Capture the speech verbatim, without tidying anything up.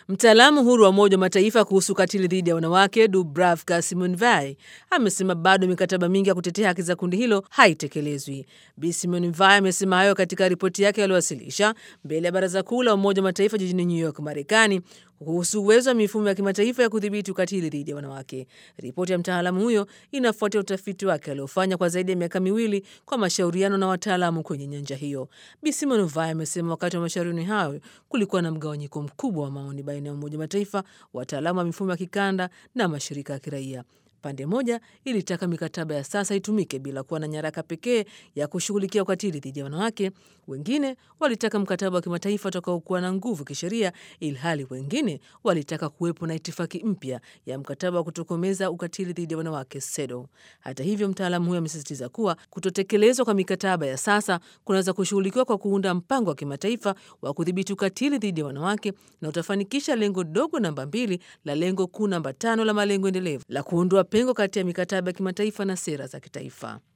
Mtaalamu huru wa Umoja wa Mataifa kuhusu ukatili dhidi ya wanawake Dubravka Simonovic amesema bado mikataba mingi ya kutetea haki za kundi hilo haitekelezwi. Bi Simonovic amesema hayo katika ripoti yake aliyowasilisha mbele ya Baraza Kuu la Umoja wa Mataifa jijini New York, Marekani, kuhusu uwezo wa mifumo ya kimataifa ya kudhibiti ukatili dhidi ya wanawake. Ripoti ya mtaalamu huyo inafuatia utafiti wake aliofanya kwa zaidi ya miaka miwili kwa mashauriano na wataalamu kwenye nyanja hiyo. Bi Simonovic amesema wakati wa mashauriano hayo kulikuwa na mgawanyiko mkubwa wa maoni baina ya Umoja wa Mataifa, wataalamu wa mifumo ya kikanda na mashirika ya kiraia. Pande moja ilitaka mikataba ya sasa itumike bila kuwa na nyaraka pekee ya kushughulikia ukatili dhidi ya wanawake. Wengine walitaka mkataba wa kimataifa utakaokuwa na nguvu kisheria, ilhali wengine walitaka kuwepo na itifaki mpya ya mkataba wa kutokomeza ukatili dhidi ya wanawake CEDAW. Hata hivyo, mtaalamu huyo amesisitiza kuwa kutotekelezwa kwa mikataba ya sasa kunaweza kushughulikiwa kwa kuunda mpango wa kimataifa wa kudhibiti ukatili dhidi ya wanawake na utafanikisha lengo dogo namba mbili la lengo kuu namba tano la malengo endelevu la kuondoa pengo kati ya mikataba ya kimataifa na sera za kitaifa.